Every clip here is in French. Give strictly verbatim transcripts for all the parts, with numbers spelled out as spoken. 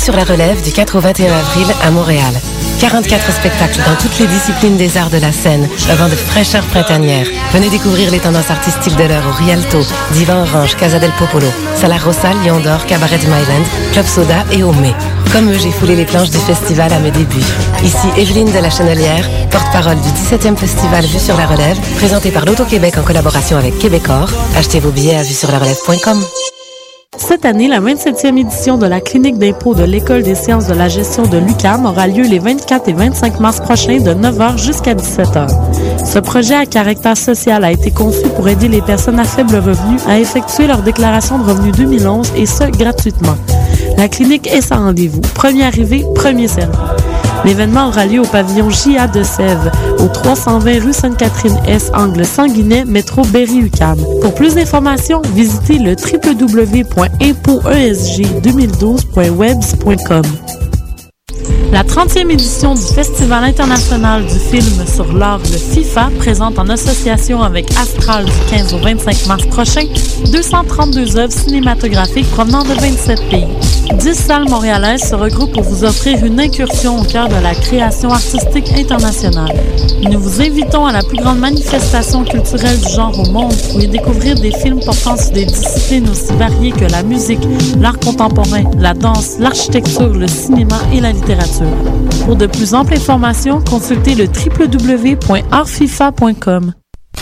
sur la relève du quatre au vingt et un avril à Montréal. quarante-quatre spectacles dans toutes les disciplines des arts de la scène, un vent de fraîcheur printanière. Venez découvrir les tendances artistiques de l'heure au Rialto, Divan Orange, Casa del Popolo, Sala Rossa, Lion d'Or, Cabaret du Myland, Club Soda et Au Mai. Comme eux, j'ai foulé les planches du festival à mes débuts. Ici Evelyne de la Chenelière, porte-parole du dix-septième festival Vue sur la Relève, présenté par l'Auto-Québec en collaboration avec Québecor. Achetez vos billets à vue sur la relève point com. Cette année, la vingt-septième édition de la clinique d'impôt de l'École des sciences de la gestion de l'U Q A M aura lieu les vingt-quatre et vingt-cinq mars prochains de neuf heures jusqu'à dix-sept heures. Ce projet à caractère social a été conçu pour aider les personnes à faible revenu à effectuer leur déclaration de revenus deux mille onze et ce, gratuitement. La clinique est sans rendez-vous. Premier arrivé, premier servi. L'événement aura lieu au pavillon J A de Sèvres, au trois cent vingt rue Sainte-Catherine-S, angle Sanguinet, métro Berry-U Q A M. Pour plus d'informations, visitez le w w w point impôt e s g deux mille douze point webs point com. La trentième édition du Festival international du film sur l'art, le FIFA, présente en association avec Astral du quinze au vingt-cinq mars prochain deux cent trente-deux œuvres cinématographiques provenant de vingt-sept pays. dix salles montréalaises se regroupent pour vous offrir une incursion au cœur de la création artistique internationale. Nous vous invitons à la plus grande manifestation culturelle du genre au monde pour y découvrir des films portant sur des disciplines aussi variées que la musique, l'art contemporain, la danse, l'architecture, le cinéma et la littérature. Pour de plus amples informations, consultez le w w w point art fifa point com.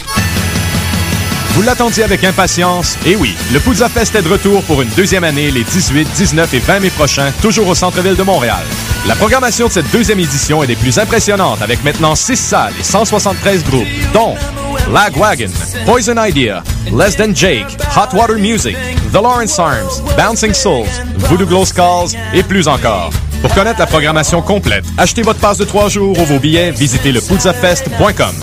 Vous l'attendiez avec impatience? Et oui, le Pouzza Fest est de retour pour une deuxième année les dix-huit, dix-neuf et vingt mai prochains, toujours au centre-ville de Montréal. La programmation de cette deuxième édition est des plus impressionnantes avec maintenant six salles et cent soixante-treize groupes, dont Lagwagon, Poison Idea, Less Than Jake, Hot Water Music, The Lawrence Arms, Bouncing Souls, Voodoo Glow Skulls et plus encore. Pour connaître la programmation complète, achetez votre passe de trois jours ou vos billets, visitez le pouza fest point com.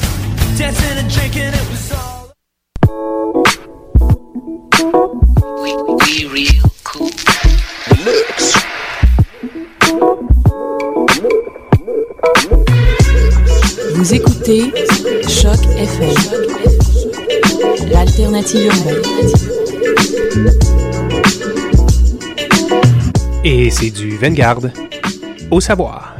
Vous écoutez Choc F M, l'alternative urbaine. Et c'est du Vanguard, au savoir.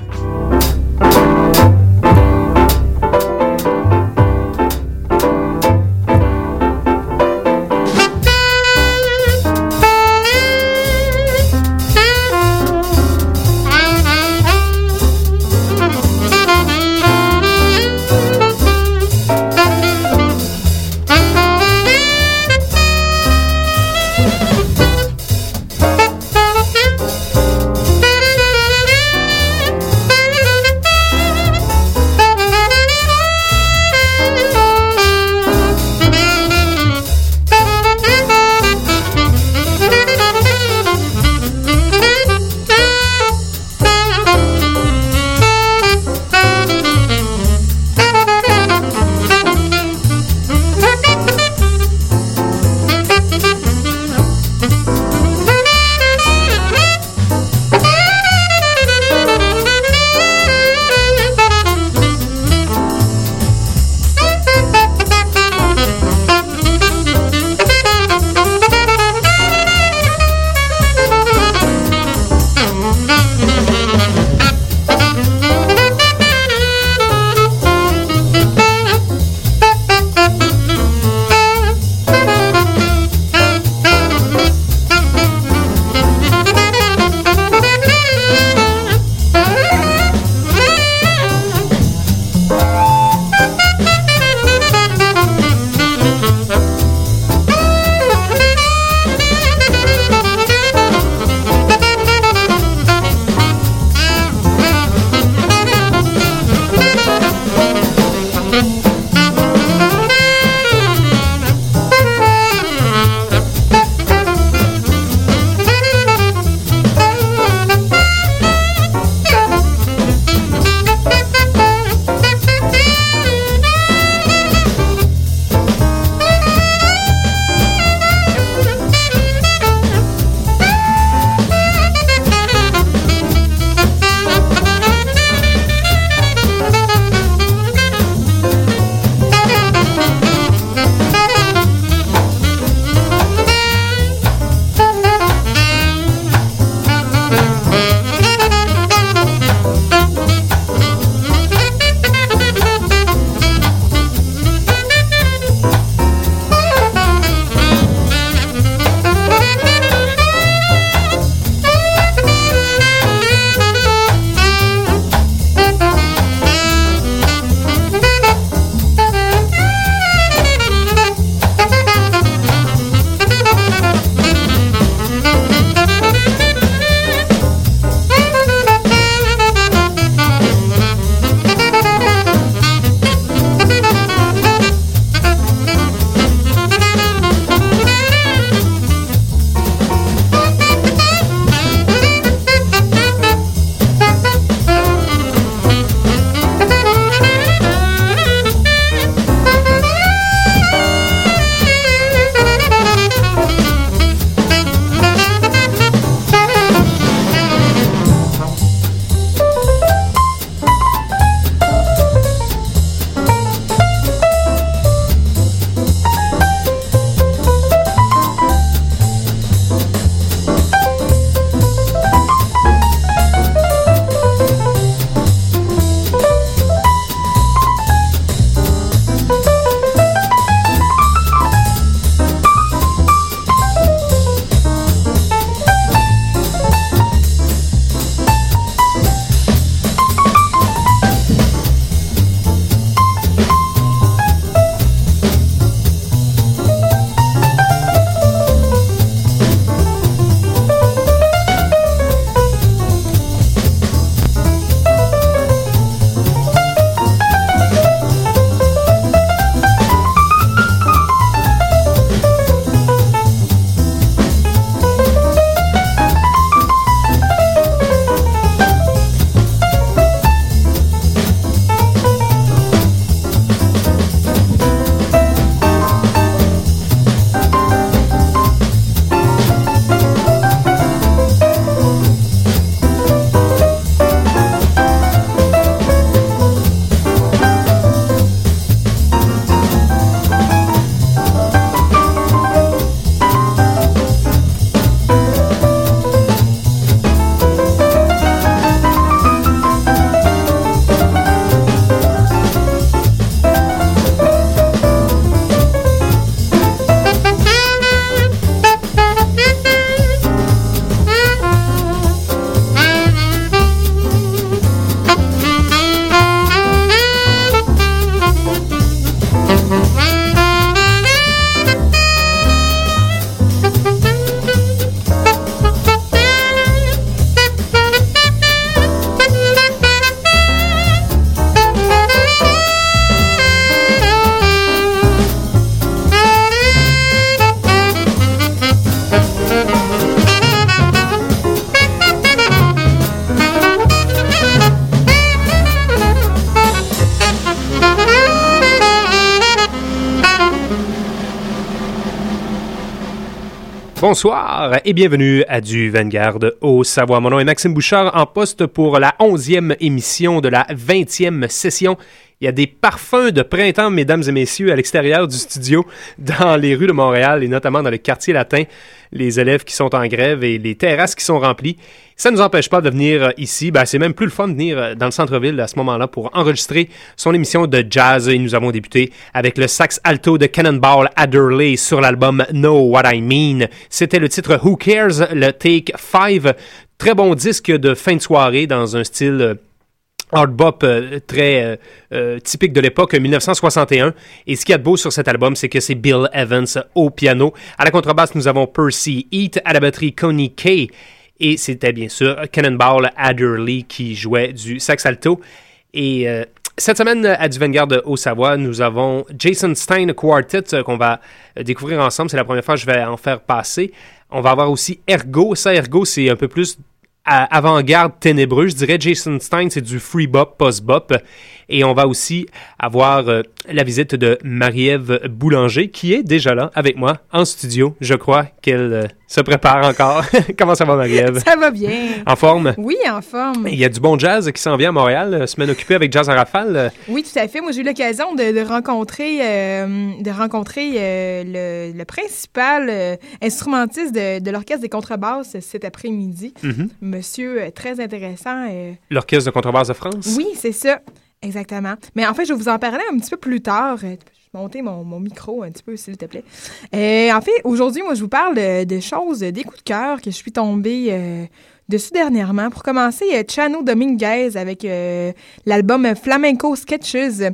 Bonsoir et bienvenue à du Vanguard au Savoir. Mon nom est Maxime Bouchard, en poste pour la onzième émission de la vingtième session. Il y a des parfums de printemps, mesdames et messieurs, à l'extérieur du studio, dans les rues de Montréal et notamment dans le quartier latin. Les élèves qui sont en grève et les terrasses qui sont remplies. Ça ne nous empêche pas de venir ici. Ben, c'est même plus le fun de venir dans le centre-ville à ce moment-là pour enregistrer son émission de jazz. Et nous avons débuté avec le sax alto de Cannonball Adderley sur l'album Know What I Mean. C'était le titre Who Cares, le Take five. Très bon disque de fin de soirée dans un style hard bop euh, très euh, euh, typique de l'époque, dix-neuf cent soixante et un. Et ce qu'il y a de beau sur cet album, c'est que c'est Bill Evans au piano. À la contrebasse, nous avons Percy Heath, à la batterie Connie Kay. Et c'était bien sûr Cannonball Adderley qui jouait du sax alto. Et euh, cette semaine, à du Vanguard au Savoie, nous avons Jason Stein Quartet euh, qu'on va découvrir ensemble. C'est la première fois que je vais en faire passer. On va avoir aussi Ergo. Ça, Ergo, c'est un peu plus avant-garde ténébreux. Je dirais Jason Stein, c'est du free bop, post-bop. Et on va aussi avoir euh, la visite de Marie-Ève Boulanger, qui est déjà là avec moi en studio. Je crois qu'elle euh, se prépare encore. Comment ça va, Marie-Ève? Ça va bien. En forme? Oui, en forme. Il y a du bon jazz qui s'en vient à Montréal. Euh, semaine occupée avec Jazz en rafale. Oui, tout à fait. Moi, j'ai eu l'occasion de, de rencontrer, euh, de rencontrer euh, le, le principal euh, instrumentiste de, de l'Orchestre des contrebasses cet après-midi. Mm-hmm. Monsieur euh, très intéressant. Euh... L'Orchestre de contrebasse de France? Oui, c'est ça. Exactement. Mais en fait, je vais vous en parler un petit peu plus tard. Je vais monter mon, mon micro un petit peu, s'il te plaît. Euh, en fait, aujourd'hui, moi, je vous parle de, de choses, des coups de cœur que je suis tombée euh, dessus dernièrement. Pour commencer, euh, Chano Dominguez avec euh, l'album Flamenco Sketches.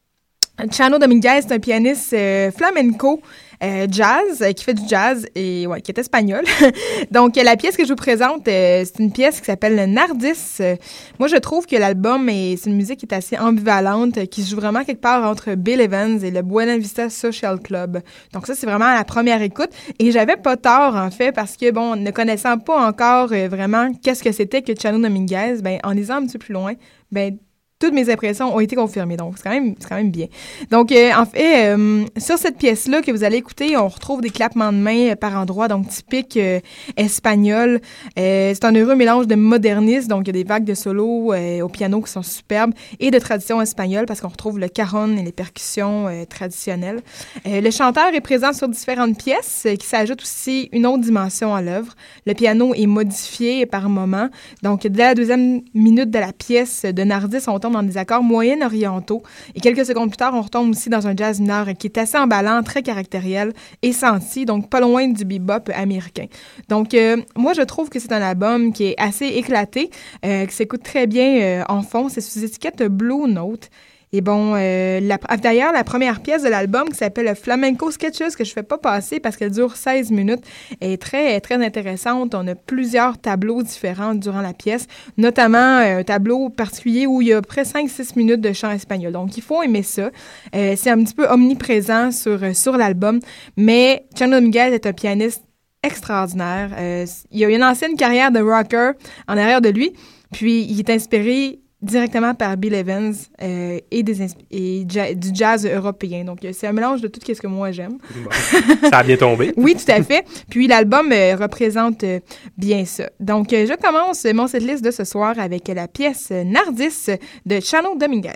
Chano Dominguez, c'est un pianiste euh, flamenco euh, jazz, euh, qui fait du jazz et ouais, qui est espagnol. Donc, euh, la pièce que je vous présente, euh, c'est une pièce qui s'appelle Nardis. Euh, moi, je trouve que l'album, est, c'est une musique qui est assez ambivalente, euh, qui se joue vraiment quelque part entre Bill Evans et le Buena Vista Social Club. Donc, ça, c'est vraiment la première écoute. Et j'avais pas tort, en fait, parce que, bon, ne connaissant pas encore euh, vraiment qu'est-ce que c'était que Chano Dominguez, ben, en lisant un petit peu plus loin, ben, toutes mes impressions ont été confirmées, donc c'est quand même, c'est quand même bien. Donc, euh, en fait, euh, sur cette pièce-là que vous allez écouter, on retrouve des clappements de mains par endroits, donc typiques euh, espagnols. Euh, c'est un heureux mélange de modernisme, donc il y a des vagues de solo euh, au piano qui sont superbes, et de tradition espagnole, parce qu'on retrouve le cajon et les percussions euh, traditionnelles. Euh, le chanteur est présent sur différentes pièces, euh, qui s'ajoute aussi une autre dimension à l'œuvre. Le piano est modifié par moments, donc dès la deuxième minute de la pièce de Nardis, on dans des accords moyens orientaux. Et quelques secondes plus tard, on retombe aussi dans un jazz mineur qui est assez emballant, très caractériel et senti, donc pas loin du bebop américain. Donc, euh, moi, je trouve que c'est un album qui est assez éclaté, euh, qui s'écoute très bien euh, en fond. C'est sous étiquette Blue Note. Et bon, euh, la, d'ailleurs, la première pièce de l'album qui s'appelle Flamenco Sketches, que je ne fais pas passer parce qu'elle dure seize minutes, est très, très intéressante. On a plusieurs tableaux différents durant la pièce, notamment euh, un tableau particulier où il y a près cinq six minutes de chant espagnol. Donc, il faut aimer ça. Euh, c'est un petit peu omniprésent sur, sur l'album, mais Chano Dominguez est un pianiste extraordinaire. Euh, il a une ancienne carrière de rocker en arrière de lui, puis il est inspiré directement par Bill Evans euh, et, des insp- et ja- du jazz européen. Donc, c'est un mélange de tout ce que moi j'aime. Bon, ça a bien tombé. Oui, tout à fait. Puis, l'album euh, représente euh, bien ça. Donc, euh, je commence mon setlist de ce soir avec la pièce Nardis de Chano Dominguez.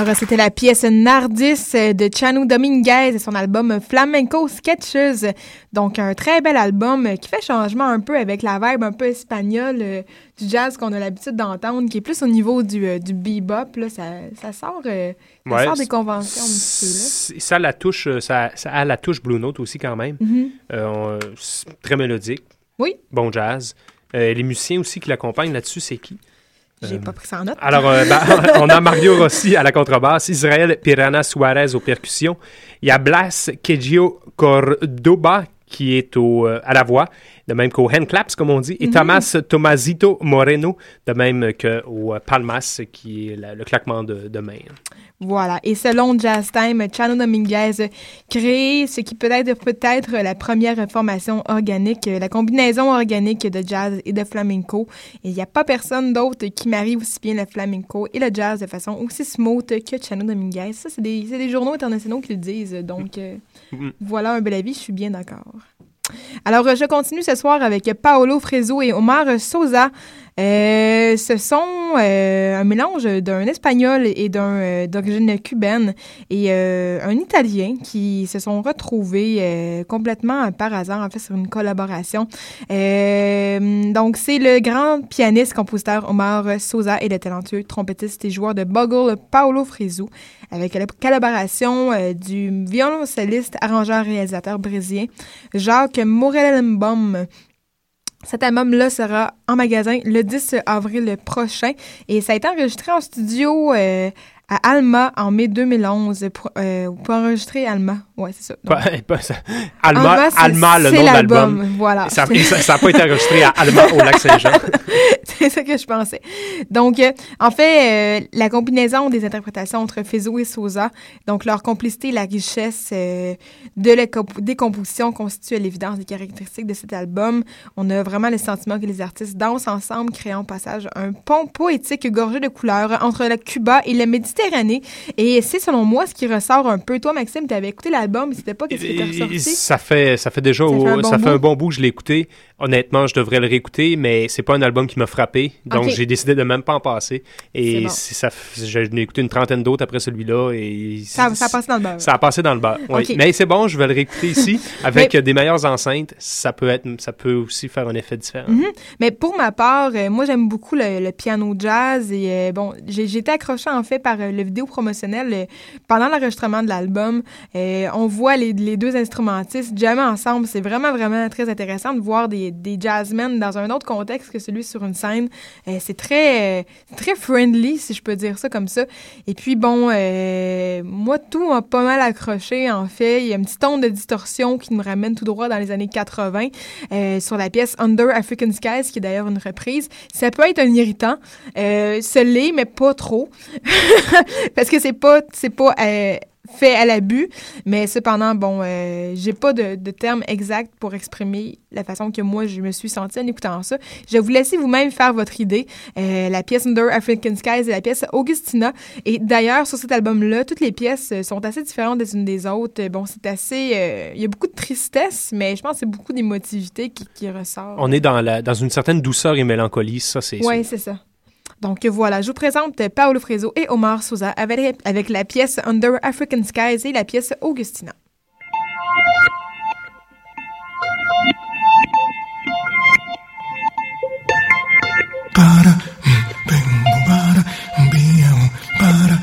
c'était la pièce Nardis de Chano Dominguez et son album Flamenco Sketches. Donc, un très bel album qui fait changement un peu avec la vibe un peu espagnole euh, du jazz qu'on a l'habitude d'entendre, qui est plus au niveau du, euh, du bebop. Là, ça, ça sort, euh, ça Ouais, sort des conventions un petit peu. Là. Ça a la touche, ça, ça a la touche Blue Note aussi quand même. Mm-hmm. Euh, c'est très mélodique. Oui. Bon jazz. Euh, les musiciens aussi qui l'accompagnent là-dessus, c'est qui? J'ai Euh, pas pris ça en note. Alors, euh, ben, on a Mario Rossi à la contrebasse, Israël Piranha Suarez aux percussions. Il y a Blas Kegio Cordoba qui est au, euh, à la voix, de même qu'au hand claps, comme on dit, et mm-hmm. Thomas Tomasito Moreno, de même qu'au euh, palmas, qui est la, le claquement de, de main. Voilà. Et selon Jazz Time, Chano Dominguez crée ce qui peut être peut-être la première formation organique, la combinaison organique de jazz et de flamenco. Et il n'y a pas personne d'autre qui marie aussi bien le flamenco et le jazz de façon aussi smooth que Chano Dominguez. Ça, c'est des, c'est des journaux internationaux qui le disent. Donc, euh, mm-hmm. voilà un bel avis. Je suis bien d'accord. Alors, je continue ce soir avec Paolo Freso et Omar Sosa. Euh, ce sont euh, un mélange d'un Espagnol et d'un euh, d'origine cubaine et euh, un Italien qui se sont retrouvés euh, complètement par hasard, en fait, sur une collaboration. Euh, donc, c'est le grand pianiste, compositeur Omar Sosa et le talentueux trompettiste et joueur de bugle Paolo Freso, avec la collaboration euh, du violoncelliste, arrangeur, réalisateur brésilien Jacques Morelenbaum. Cet album-là sera en magasin le dix avril prochain et ça a été enregistré en studio euh, à Alma en mai deux mille onze pour, euh, pour enregistrer Alma. Ouais, c'est ça. Donc, pas, pas ça. Alma, Alma, c'est, Alma le c'est nom l'album. de l'album. Voilà. Ça n'a pas été enregistré à Alma au Lac-Saint-Jean. C'est ça que je pensais. Donc, euh, en fait, euh, la combinaison des interprétations entre Freso et Sosa, donc leur complicité et la richesse euh, de la comp- des compositions constituent à l'évidence des caractéristiques de cet album. On a vraiment le sentiment que les artistes dansent ensemble, créant au passage un pont poétique gorgé de couleurs entre le Cuba et la Méditerranée. Et c'est, selon moi, ce qui ressort un peu. Toi, Maxime, tu avais écouté l'album, c'était pas qu'est-ce qui était ressorti? Ça fait, ça fait déjà ça, au, fait, un bon ça fait un bon bout que je l'ai écouté. Honnêtement, je devrais le réécouter, mais c'est pas un album qui m'a frappé. Donc, okay. j'ai décidé de même pas en passer. Et bon. ça, j'ai écouté une trentaine d'autres après celui-là. Et ça, ça a passé dans le beurre. Ça a passé dans le beurre, oui. Okay. Mais c'est bon, je vais le réécouter ici. Avec mais... des meilleures enceintes, ça peut, être, ça peut aussi faire un effet différent. Mm-hmm. Mais pour ma part, euh, moi, j'aime beaucoup le, le piano jazz. Et euh, bon, j'ai, j'ai été accrochée, en fait, par euh, le vidéo promotionnel euh, pendant l'enregistrement de l'album. Euh, on voit les, les deux instrumentistes jammer ensemble. C'est vraiment, vraiment très intéressant de voir des, des jazzmen dans un autre contexte que celui sur une scène. Euh, c'est très, euh, très friendly, si je peux dire ça comme ça. Et puis, bon, euh, moi, tout m'a pas mal accroché, en fait. Il y a un petit ton de distorsion qui me ramène tout droit dans les années quatre-vingts euh, sur la pièce Under African Skies, qui est d'ailleurs une reprise. Ça peut être un irritant. Euh, ce l'est, mais pas trop. Parce que c'est pas, c'est pas euh, fait à l'abus, mais cependant, bon, euh, j'ai pas de, de terme exact pour exprimer la façon que moi, je me suis sentie en écoutant ça. Je vais vous laisser vous-même faire votre idée. Euh, la pièce Under African Skies et la pièce Augustina. Et d'ailleurs, sur cet album-là, toutes les pièces sont assez différentes les unes des autres. Bon, c'est assez... Euh, il y a beaucoup de tristesse, mais je pense que c'est beaucoup d'émotivité qui, qui ressort. On est dans, la, dans une certaine douceur et mélancolie, ça, c'est Oui, c'est ça. Donc voilà, je vous présente Paolo Freso et Omar Sosa avec, avec la pièce Under African Skies et la pièce Augustina. Para, para, para,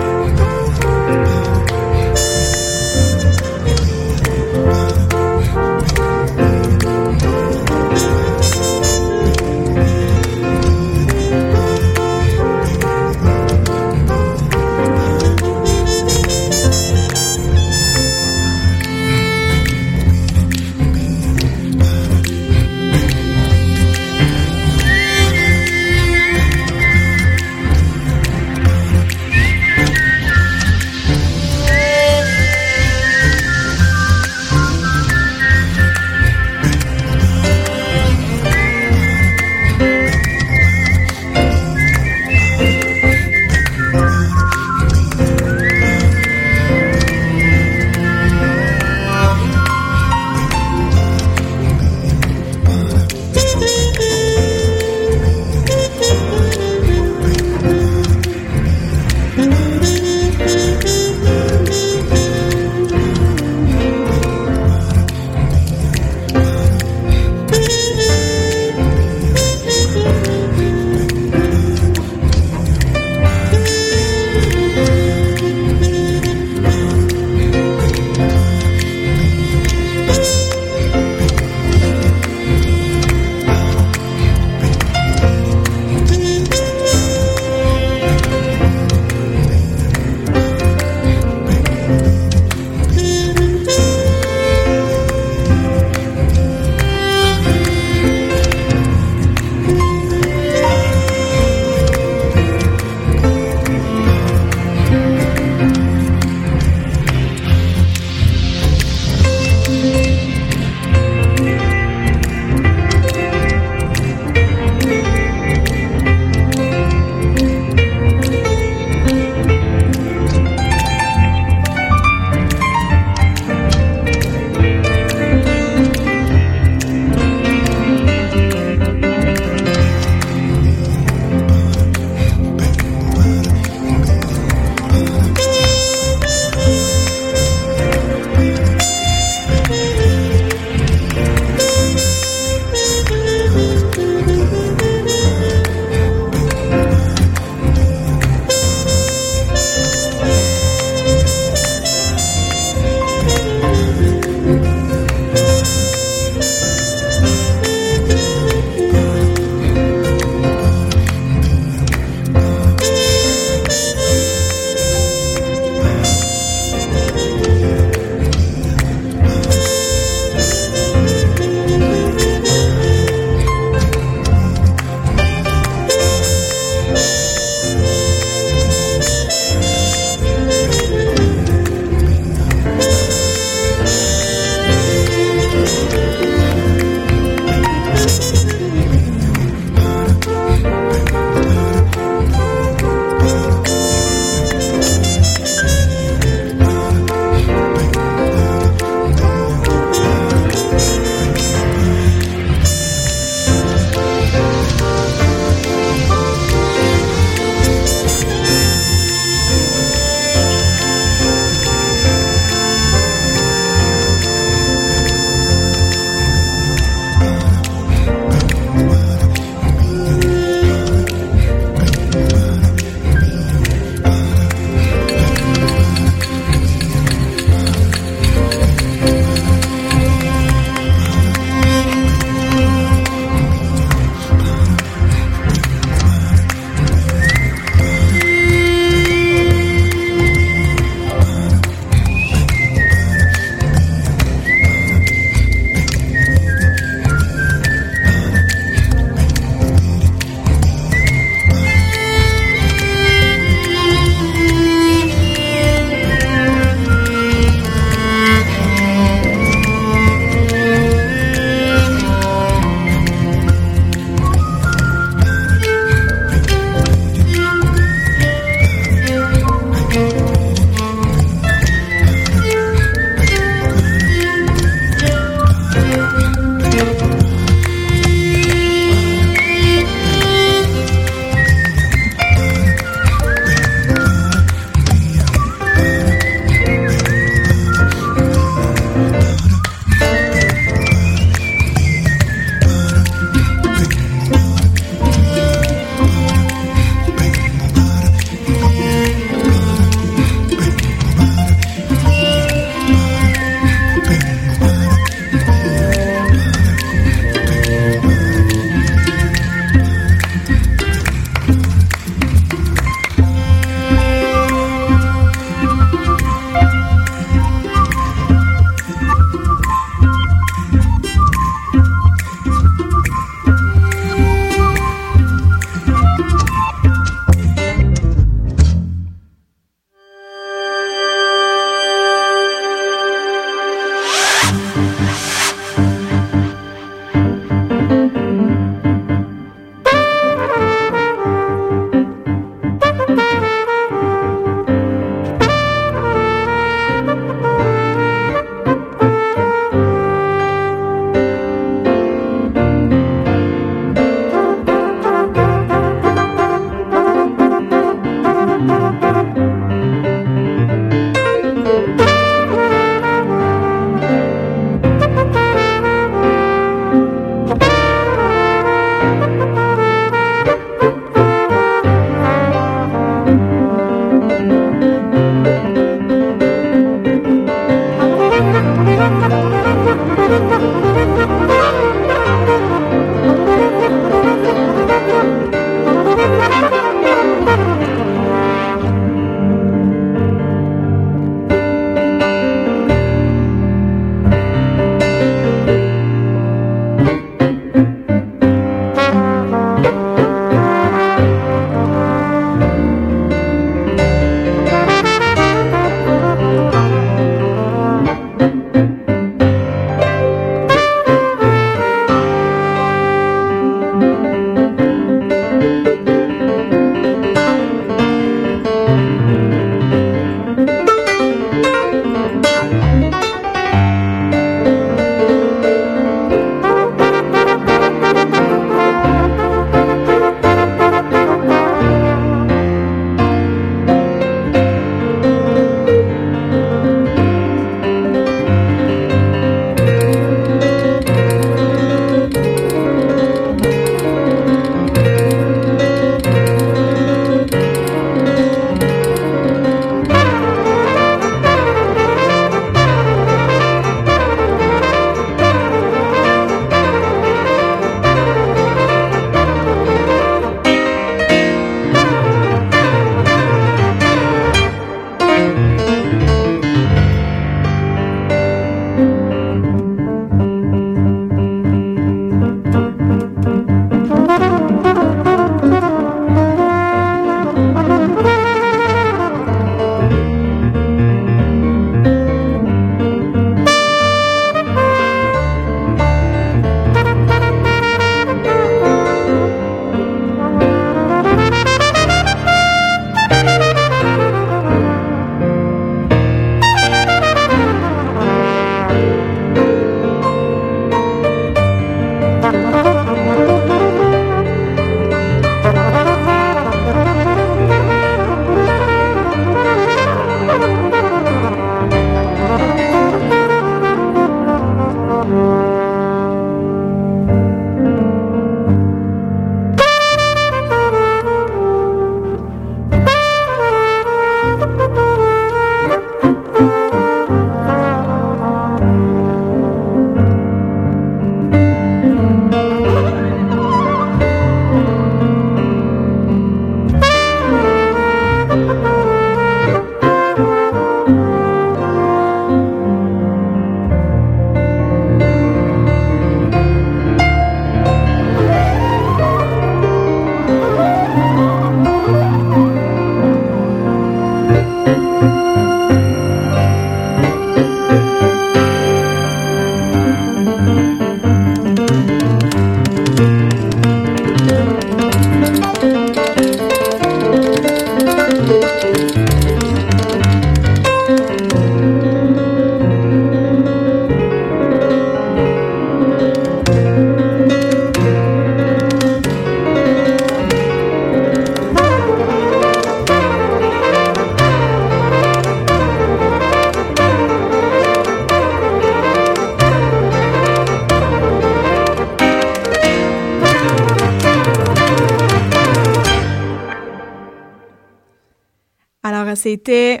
C'était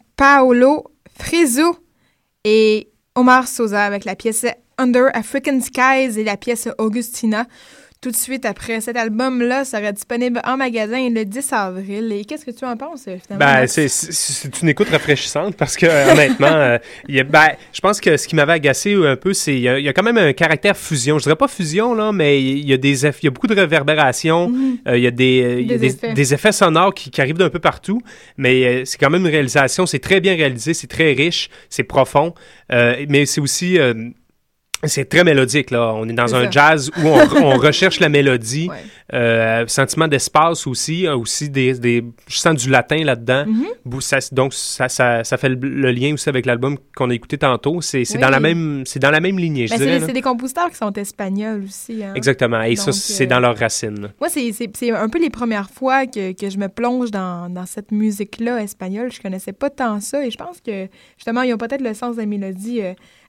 Paolo Fresu et Omar Sosa avec la pièce Under African Skies et la pièce Augustina. Tout de suite après cet album-là sera disponible en magasin le dix avril. Et qu'est-ce que tu en penses, finalement? Ben, c'est, c'est, c'est une écoute rafraîchissante parce que, honnêtement, euh, y a, ben, je pense que ce qui m'avait agacé un peu, c'est qu'il y, y a quand même un caractère fusion. Je dirais pas fusion, là, mais il y a des eff- y a beaucoup de réverbération. Il mm-hmm. euh, y a, des, y a des, des, effets. des effets sonores qui, qui arrivent d'un peu partout. Mais euh, c'est quand même une réalisation. C'est très bien réalisé, c'est très riche, c'est profond. Euh, mais c'est aussi... Euh, C'est très mélodique, là. On est dans c'est un ça. jazz où on, on recherche la mélodie. Ouais. Euh, sentiment d'espace aussi. Aussi des, des... Je sens du latin là-dedans. Mm-hmm. Ça, donc, ça, ça, ça fait le, le lien aussi avec l'album qu'on a écouté tantôt. C'est, c'est, oui. dans, la même, c'est dans la même lignée, je ben dirais. C'est, c'est des compositeurs qui sont espagnols aussi. Hein? Exactement. Et donc, ça, c'est euh... dans leurs racines. Moi, c'est, c'est, c'est un peu les premières fois que, que je me plonge dans, dans cette musique-là espagnole. Je connaissais pas tant ça. Et je pense que, justement, ils ont peut-être le sens de la mélodie... Euh,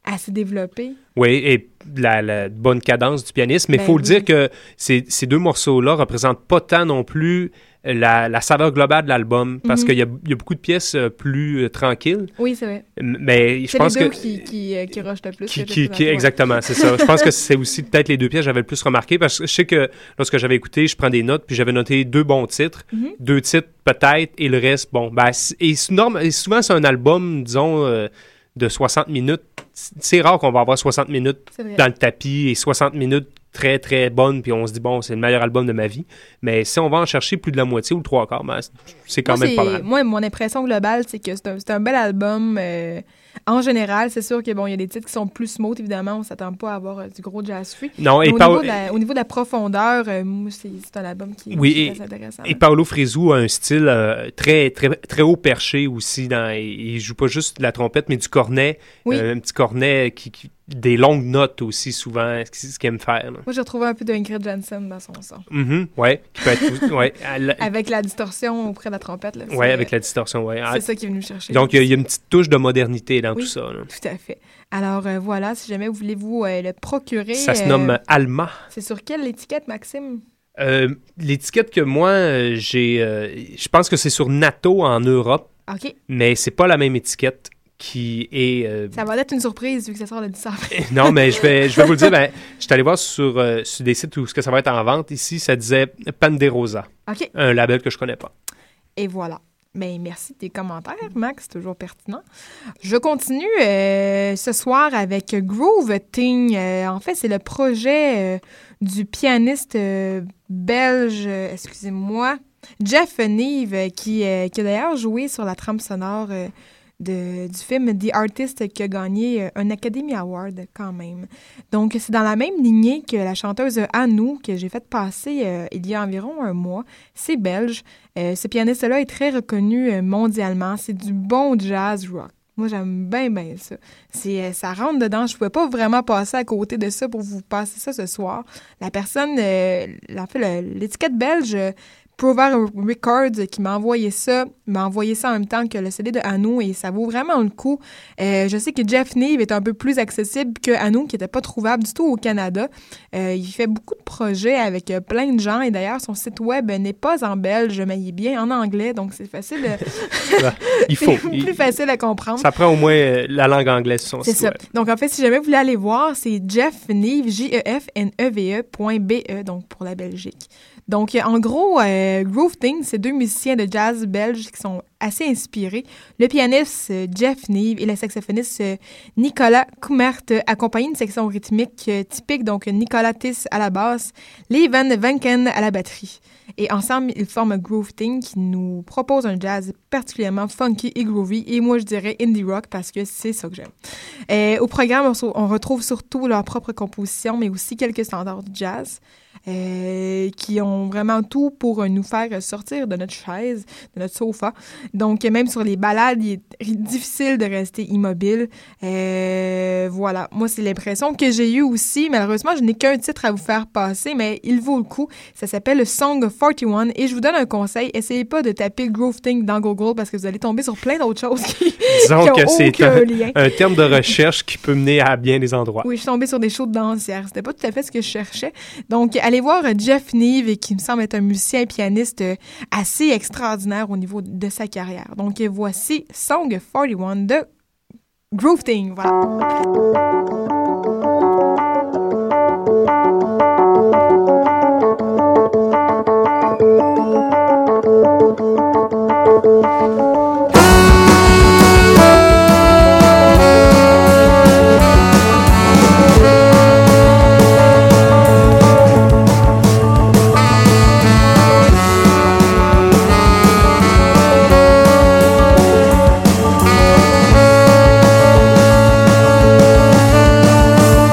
assez développé. Oui, et la, la bonne cadence du pianiste. Mais il Ben faut oui. le dire que ces, ces deux morceaux-là représentent pas tant non plus la, la saveur globale de l'album, parce Mhm. qu'il y a, il y a beaucoup de pièces euh, plus euh, tranquilles. Oui, c'est vrai. M- Mais je C'est pense les deux que... qui, qui, euh, qui rushent le plus. Qui, que qui, j'ai qui- trouvé. exactement, c'est ça. Je pense que c'est aussi peut-être les deux pièces que j'avais le plus remarqué, parce que je sais que lorsque j'avais écouté, je prends des notes, puis j'avais noté deux bons titres, Mhm. deux titres peut-être, et le reste, bon, ben, c- et, c'est norm- et souvent c'est un album, disons, euh, de soixante minutes. C'est rare qu'on va avoir soixante minutes C'est vrai. dans le tapis et soixante minutes très, très bonnes, puis on se dit, bon, c'est le meilleur album de ma vie. Mais si on va en chercher plus de la moitié ou le trois quarts, ben, c'est quand Moi, même pas c'est- mal. Moi, mon impression globale, c'est que c'est un, c'est un bel album. euh, en général, c'est sûr que bon, il y a des titres qui sont plus smooth, évidemment. On s'attend pas à avoir euh, du gros jazz free. Non, Mais et au, pas- niveau de la, au niveau de la profondeur, euh, moi, c'est c'est un album qui, Oui, qui est et- assez intéressant. Et Paolo Fresu a un style euh, très, très, très haut perché aussi. Dans, il joue pas juste de la trompette, mais du cornet. Oui. Euh, un petit cornet, qui, qui- des longues notes aussi, souvent, c'est ce qu'il aime faire. là. Moi, j'ai retrouvé un peu de Ingrid Jansen dans son son. Mhm, ouais, qui peut être... ouais, elle- Avec la distorsion auprès de la trompette. Là, ouais, c'est- avec la distorsion, ouais. C'est ça qui est venu me chercher. Donc, il y, a- il y a une petite touche de modernité dans Oui. tout ça. là. Tout à fait. Alors, euh, voilà, si jamais vous voulez vous euh, le procurer. Ça se euh, nomme Alma. C'est sur quelle étiquette, Maxime? Euh, L'étiquette que moi, euh, j'ai... euh, je pense que c'est sur Natto en Europe, OK. mais c'est pas la même étiquette qui est... euh, Ça va être une surprise vu que ça sort le dix avril. Non, mais je vais, je vais vous le dire. Ben, je suis allé voir sur, euh, sur des sites où ce que ça va être en vente. Ici, ça disait Panderosa, OK. un label que je connais pas. Et voilà. Ben, merci de tes commentaires, Max. C'est toujours pertinent. Je continue euh, ce soir avec Groove Thing. Euh, en fait, c'est le projet euh, du pianiste euh, belge, euh, excusez-moi, Jeff Neve, euh, qui, euh, qui a d'ailleurs joué sur la trame sonore euh, de, du film The Artist, qui a gagné euh, un Academy Award quand même. Donc, c'est dans la même lignée que la chanteuse Anou, que j'ai fait passer euh, il y a environ un mois. C'est belge. Euh, ce pianiste-là est très reconnu euh, mondialement. C'est du bon jazz rock. Moi, j'aime bien, bien ça. C'est, euh, ça rentre dedans. Je ne pouvais pas vraiment passer à côté de ça pour vous passer ça ce soir. La personne, euh, en fait, le- l'étiquette belge, euh, Prover Records, qui m'a envoyé ça, m'a envoyé ça en même temps que le C D de Anou, et ça vaut vraiment le coup. Euh, je sais que Jeff Neve est un peu plus accessible que Anou, qui n'était pas trouvable du tout au Canada. Euh, il fait beaucoup de projets avec euh, plein de gens, et d'ailleurs, son site web n'est pas en belge, mais il est bien en anglais, donc c'est facile. de- Il faut. c'est Il- plus facile à comprendre. ça prend au moins euh, la langue anglaise sur son C'est site ça. web. Donc, en fait, si jamais vous voulez aller voir, c'est Jeff Neve, J E F N E V E point B E, donc pour la Belgique. Donc, en gros, euh, Groove Thing, c'est deux musiciens de jazz belges qui sont assez inspirés. Le pianiste euh, Jeff Neve et le saxophoniste euh, Nicolas Koumert, euh, accompagnés d'une section rythmique euh, typique, donc Nicolas Tiss à la basse, Lee Van Vanken à la batterie. Et ensemble, ils forment Groove Thing qui nous propose un jazz particulièrement funky et groovy, et moi je dirais indie rock parce que c'est ça que j'aime. Euh, au programme, on, on retrouve surtout leurs propres compositions, mais aussi quelques standards du jazz. Euh, qui ont vraiment tout pour euh, nous faire sortir de notre chaise, de notre sofa. Donc, même sur les balades, il est difficile de rester immobile. Euh, voilà. Moi, c'est l'impression que j'ai eue aussi. Malheureusement, je n'ai qu'un titre à vous faire passer, mais il vaut le coup. Ça s'appelle Song quarante et un. Et je vous donne un conseil. Essayez pas de taper Groove Thing dans Google parce que vous allez tomber sur plein d'autres choses qui, Disons qui ont que c'est aucun un, lien. un terme de recherche qui peut mener à bien des endroits. Oui, je suis tombée sur des shows de dancière. C'était pas tout à fait ce que je cherchais. Donc, allez voir euh, Jeff Neve, qui me semble être un musicien et pianiste euh, assez extraordinaire au niveau de sa carrière. Donc, euh, voici Song quarante et un de Groove Thing. Voilà. Thank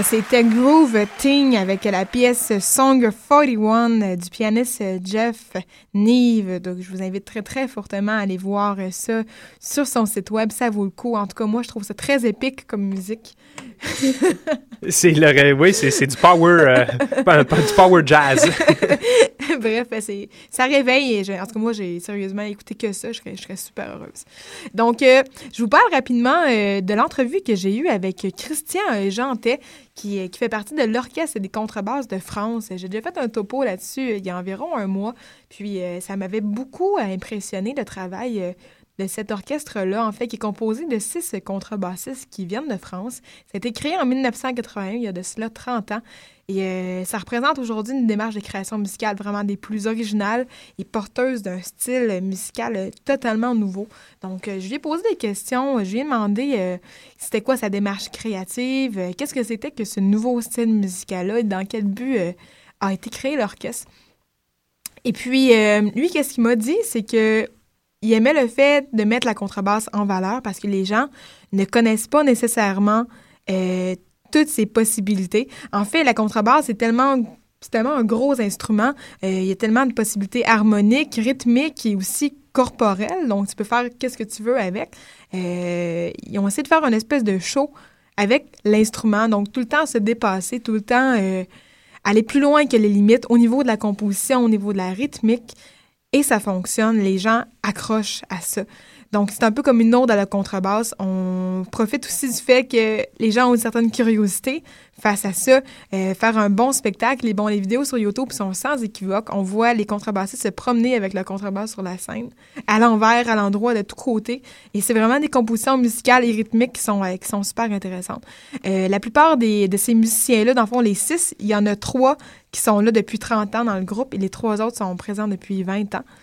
c'était Groove Thing avec la pièce Song quarante et un du pianiste Jeff Neve. Donc, je vous invite très, très fortement à aller voir ça sur son site web. Ça vaut le coup. En tout cas, moi, je trouve ça très épique comme musique. c'est le, oui, c'est, c'est du power, euh, pas, pas du power jazz. Bref, c'est, ça réveille. Et je, en tout cas, moi, j'ai sérieusement écouté que ça. Je serais, je serais super heureuse. Donc, euh, je vous parle rapidement euh, de l'entrevue que j'ai eue avec Christian euh, Jeantet, qui, qui fait partie de l'Orchestre des contrebasses de France. J'ai déjà fait un topo là-dessus euh, il y a environ un mois. Puis, euh, ça m'avait beaucoup impressionné, le travail euh, de cet orchestre-là, en fait, qui est composé de six contrebassistes qui viennent de France. Ça a été créé en dix-neuf cent quatre-vingt-un, il y a de cela trente ans. Et euh, ça représente aujourd'hui une démarche de création musicale vraiment des plus originales et porteuse d'un style musical euh, totalement nouveau. Donc, euh, je lui ai posé des questions. Je lui ai demandé euh, c'était quoi sa démarche créative, euh, qu'est-ce que c'était que ce nouveau style musical-là et dans quel but euh, a été créé l'orchestre. Et puis, euh, lui, qu'est-ce qu'il m'a dit? C'est que il aimait le fait de mettre la contrebasse en valeur parce que les gens ne connaissent pas nécessairement euh, toutes ses possibilités. En fait, la contrebasse, c'est tellement, c'est tellement un gros instrument. Euh, il y a tellement de possibilités harmoniques, rythmiques et aussi corporelles. Donc, tu peux faire qu'est-ce que tu veux avec. Euh, ils ont essayé de faire une espèce de show avec l'instrument. Donc, tout le temps se dépasser, tout le temps euh, aller plus loin que les limites au niveau de la composition, au niveau de la rythmique. Et ça fonctionne, les gens accrochent à ça. Donc, c'est un peu comme une ode à la contrebasse. On profite aussi du fait que les gens ont une certaine curiosité face à ça. Euh, faire un bon spectacle, les, bon, les vidéos sur YouTube sont sans équivoque. On voit les contrebassistes se promener avec la contrebasse sur la scène, à l'envers, à l'endroit, de tous côtés. Et c'est vraiment des compositions musicales et rythmiques qui sont, euh, qui sont super intéressantes. Euh, la plupart des, de ces musiciens-là, dans le fond, les six, il y en a trois qui sont là depuis trente ans dans le groupe et les trois autres sont présents depuis vingt ans.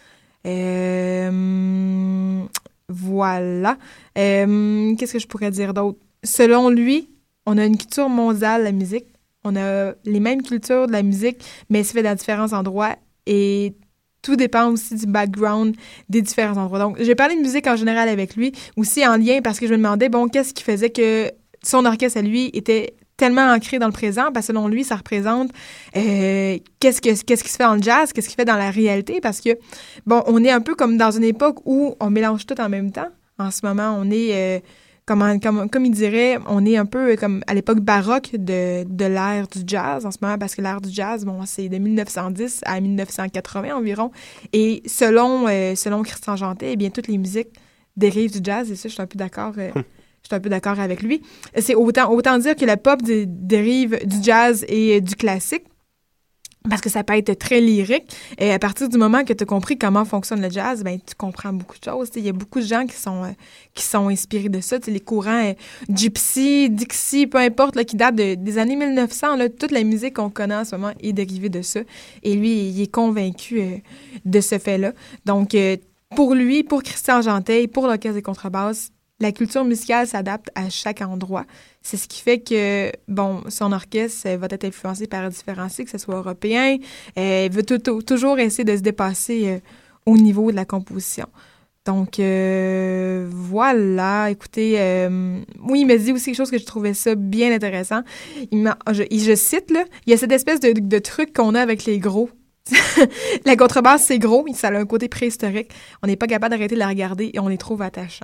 Euh... Voilà. Euh, qu'est-ce que je pourrais dire d'autre? Selon lui, on a une culture mondiale de la musique. On a les mêmes cultures de la musique, mais c'est fait dans différents endroits. Et tout dépend aussi du background des différents endroits. Donc, j'ai parlé de musique en général avec lui, aussi en lien parce que je me demandais, bon, qu'est-ce qui faisait que son orchestre à lui était tellement ancré dans le présent, parce que selon lui, ça représente euh, qu'est-ce, que, qu'est-ce qui se fait dans le jazz, qu'est-ce qui se fait dans la réalité, parce que, bon, on est un peu comme dans une époque où on mélange tout en même temps. En ce moment, on est, euh, comme, comme, comme il dirait, on est un peu comme à l'époque baroque de, de l'ère du jazz en ce moment, parce que l'ère du jazz, bon, c'est de dix-neuf cent dix à dix-neuf cent quatre-vingts environ, et selon, euh, selon Christian Jeantet, eh bien, toutes les musiques dérivent du jazz, et ça, je suis un peu d'accord... Euh, Je suis un peu d'accord avec lui. C'est autant, autant dire que la pop d- dérive du jazz et du classique, parce que ça peut être très lyrique. Et à partir du moment que tu as compris comment fonctionne le jazz, ben tu comprends beaucoup de choses. Il y a beaucoup de gens qui sont, euh, qui sont inspirés de ça. T'sais, les courants euh, gypsy, Dixie, peu importe, là, qui datent de, des années mille neuf cents, là, toute la musique qu'on connaît en ce moment est dérivée de ça. Et lui, il est convaincu euh, de ce fait-là. Donc, euh, pour lui, pour Christian Jeantet, pour l'Orchestre des contrebasses, la culture musicale s'adapte à chaque endroit. C'est ce qui fait que, bon, son orchestre va être influencé par différents styles, que ce soit européen. Euh, il veut tout, tout, toujours essayer de se dépasser euh, au niveau de la composition. Donc, euh, voilà. Écoutez, euh, oui, il m'a dit aussi quelque chose que je trouvais ça bien intéressant. Il m'a, je, je cite, là, il y a cette espèce de, de truc qu'on a avec les gros. La contrebasse, c'est gros, ça a un côté préhistorique. On n'est pas capable d'arrêter de la regarder et on les trouve attachants.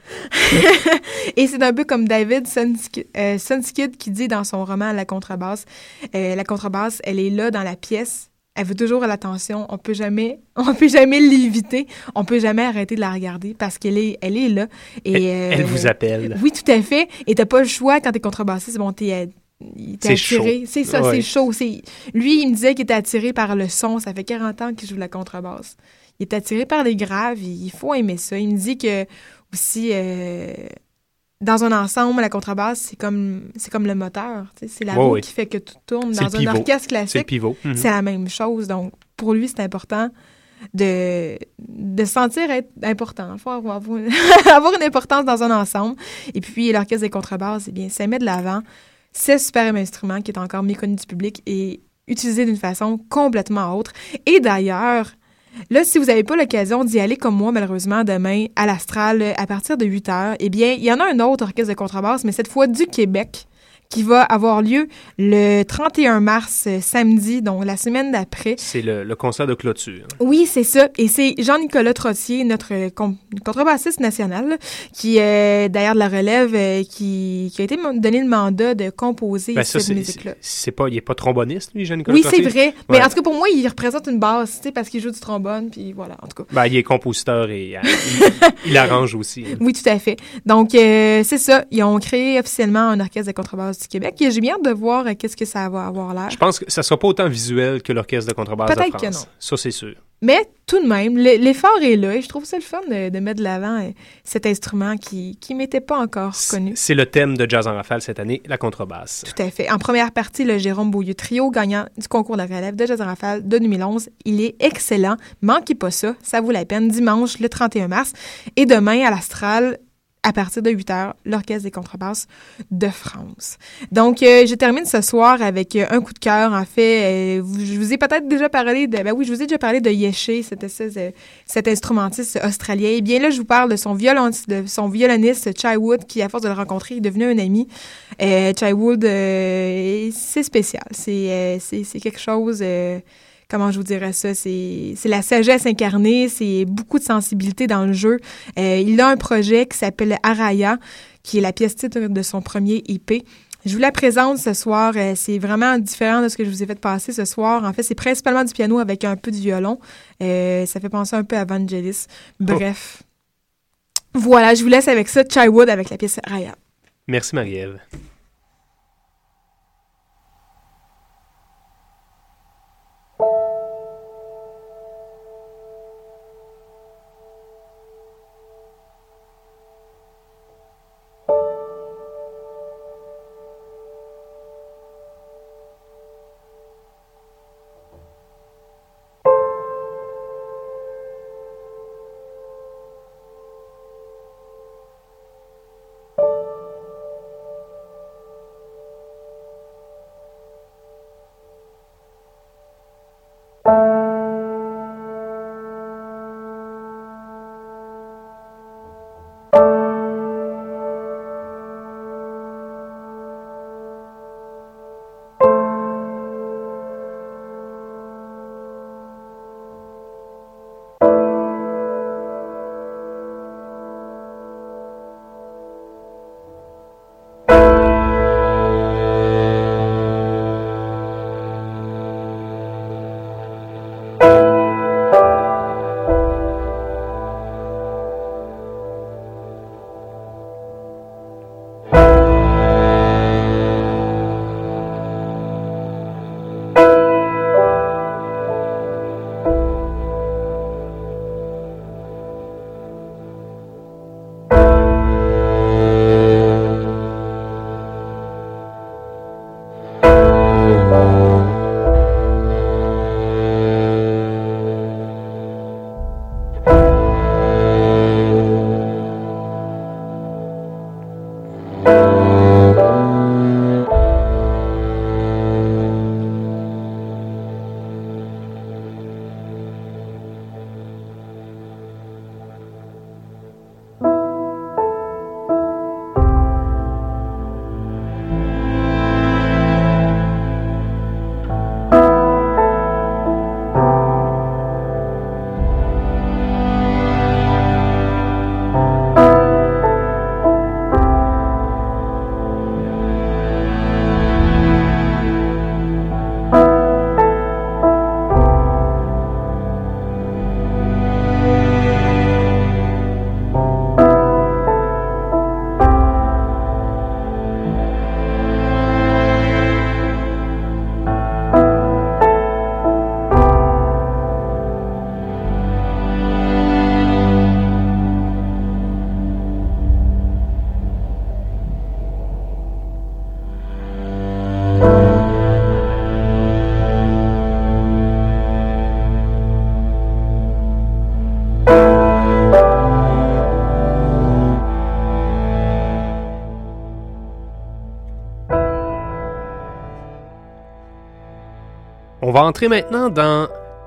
Et c'est un peu comme David Sunskid, euh, Sunskid qui dit dans son roman La contrebasse. Euh, la contrebasse, elle est là dans la pièce. Elle veut toujours l'attention. On peut jamais, on peut jamais l'éviter. On peut jamais arrêter de la regarder parce qu'elle est, elle est là. Et, elle, euh, elle vous appelle. Oui, tout à fait. Et t'as pas le choix quand t'es contrebassiste. Bon, t'es Il était c'est attiré. chaud. C'est ça, ouais. c'est chaud. C'est... Lui, il me disait qu'il était attiré par le son. Ça fait quarante ans qu'il joue la contrebasse. Il est attiré par les graves. Il faut aimer ça. Il me dit que, aussi, euh, dans un ensemble, la contrebasse, c'est comme, c'est comme le moteur. T'sais. C'est la oh, roue oui. qui fait que tout tourne. C'est Dans un orchestre classique, c'est, le pivot. Mm-hmm. c'est la même chose. Donc, pour lui, c'est important de, de se sentir être important. Il faut avoir, avoir une importance dans un ensemble. Et puis, l'orchestre des contrebasses, eh bien, ça met de l'avant ce superbe instrument qui est encore méconnu du public et utilisé d'une façon complètement autre. Et d'ailleurs, là, si vous n'avez pas l'occasion d'y aller comme moi, malheureusement, demain, à l'Astral, à partir de huit heures, eh bien, il y en a un autre orchestre de contrebasse, mais cette fois du Québec, qui va avoir lieu le trente et un mars, euh, samedi, donc la semaine d'après. C'est le, le concert de clôture. Oui, c'est ça. Et c'est Jean-Nicolas Trottier, notre con- contrebassiste national, là, qui est d'ailleurs de la relève, euh, qui, qui a été donné le mandat de composer Ben ça, cette c'est, musique-là. c'est pas, il est pas tromboniste, lui, Jean-Nicolas Oui, Trottier? c'est vrai. Mais Ouais. en tout cas, pour moi, il représente une basse, tu sais, parce qu'il joue du trombone, puis voilà, en tout cas. Ben, il est compositeur et euh, il, il arrange aussi. Hein. Oui, tout à fait. Donc, euh, c'est ça. Ils ont créé officiellement un orchestre de contrebasse du Québec. Et j'ai bien hâte de voir euh, qu'est-ce que ça va avoir l'air. Je pense que ça sera pas autant visuel que l'orchestre de contrebasse de Peut-être France. que non. Ça, c'est sûr. Mais tout de même, le- l'effort est là. Et je trouve ça le fun de, de mettre de l'avant euh, cet instrument qui qui m'était pas encore connu. C'est le thème de Jazz en rafale cette année, la contrebasse. Tout à fait. En première partie, le Jérôme Beaulieu Trio, gagnant du concours de relève de Jazz en rafale de deux mille onze. Il est excellent. Manquez pas ça. Ça vaut la peine. Dimanche, le trente et un mars. Et demain, à l'Astral, à partir de huit heures, l'Orchestre des contrebasses de France. Donc, euh, je termine ce soir avec euh, un coup de cœur. En fait, euh, vous- je vous ai peut-être déjà parlé de... Ben oui, je vous ai déjà parlé de Yeshe, cet, espèce de- cet instrumentiste australien. Et bien là, je vous parle de son, violon, de son violoniste, Chai Wood, qui, à force de le rencontrer, est devenu un ami. Euh, Chai Wood, euh, c'est spécial. C'est, euh, c'est, c'est quelque chose... euh, Comment je vous dirais ça? C'est, c'est la sagesse incarnée, c'est beaucoup de sensibilité dans le jeu. Euh, il a un projet qui s'appelle Araya, qui est la pièce titre de son premier E P. Je vous la présente ce soir. Euh, c'est vraiment différent de ce que je vous ai fait passer ce soir. En fait, c'est principalement du piano avec un peu de violon. Euh, ça fait penser un peu à Vangelis. Bref. Oh. Voilà, je vous laisse avec ça. Chai Wood avec la pièce Araya. Merci, Marie-Ève. On va entrer maintenant dans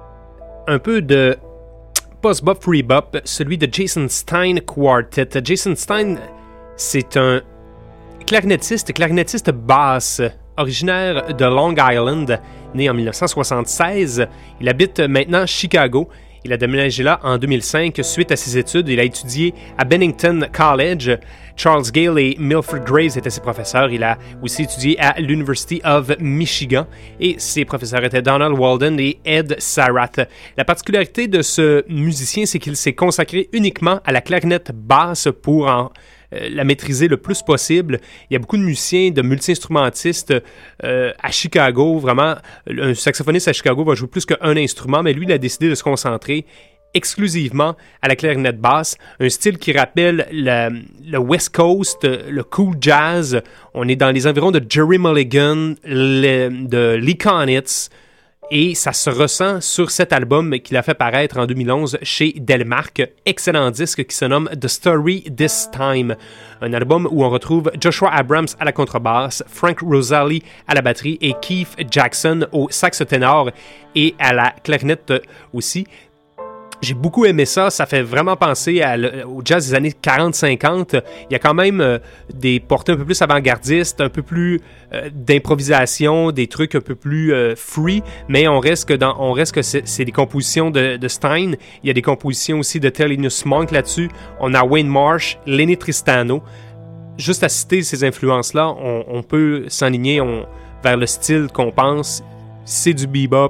un peu de post-bop, free-bop, celui de Jason Stein Quartet. Jason Stein, c'est un clarinettiste, clarinettiste basse, originaire de Long Island, né en dix-neuf cent soixante-seize. Il habite maintenant Chicago. Il a déménagé là en deux mille cinq suite à ses études. Il a étudié à Bennington College. Charles Gale et Milford Graves étaient ses professeurs. Il a aussi étudié à l'University of Michigan et ses professeurs étaient Donald Walden et Ed Sarath. La particularité de ce musicien, c'est qu'il s'est consacré uniquement à la clarinette basse pour en euh, la maîtriser le plus possible. Il y a beaucoup de musiciens, de multi-instrumentistes euh, à Chicago. Vraiment, un saxophoniste à Chicago va jouer plus qu'un instrument, mais lui, il a décidé de se concentrer exclusivement à la clarinette basse, un style qui rappelle le, le West Coast, le cool jazz. On est dans les environs de Jerry Mulligan, le, de Lee Konitz, et ça se ressent sur cet album qu'il a fait paraître en deux mille onze chez Delmark. Excellent disque qui se nomme The Story This Time. Un album où on retrouve Joshua Abrams à la contrebasse, Frank Rosalie à la batterie et Keith Jackson au sax ténor et à la clarinette aussi. J'ai beaucoup aimé ça, ça fait vraiment penser à le, au jazz des années quarante cinquante. Il y a quand même euh, des portées un peu plus avant-gardistes, un peu plus euh, d'improvisation, des trucs un peu plus euh, free, mais on reste que, dans, on reste que c'est, c'est des compositions de, de Stein. Il y a des compositions aussi de Thelonious Monk là-dessus. On a Wayne Marsh, Lenny Tristano. Juste à citer ces influences-là, on, on peut s'enligner on, vers le style qu'on pense. C'est du bebop,